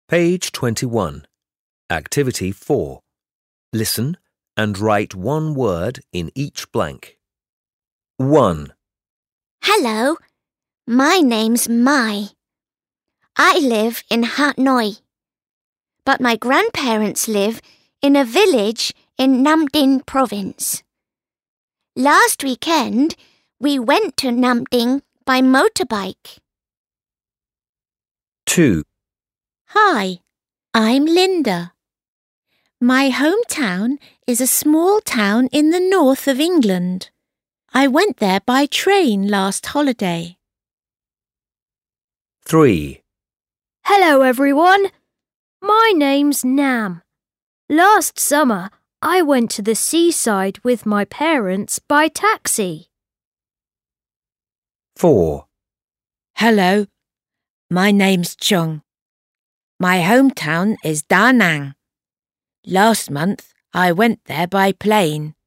Page 21. Activity 4. Listen and write one word in each blank. 1, Hello, my name's Mai. I live in Hanoi, but my grandparents live in a village in Nam Dinh province. Last weekend, we went to Nam Dinh by motorbike. 2, Hi, I'm Linda. My hometown is a small town in the north of England. I went there by train last holiday. 3, Hello everyone, my name's Nam. Last summer I went to the seaside with my parents by taxi. 4, Hello, my name's Chong. My hometown is Da Nang. Last month I went there by plane.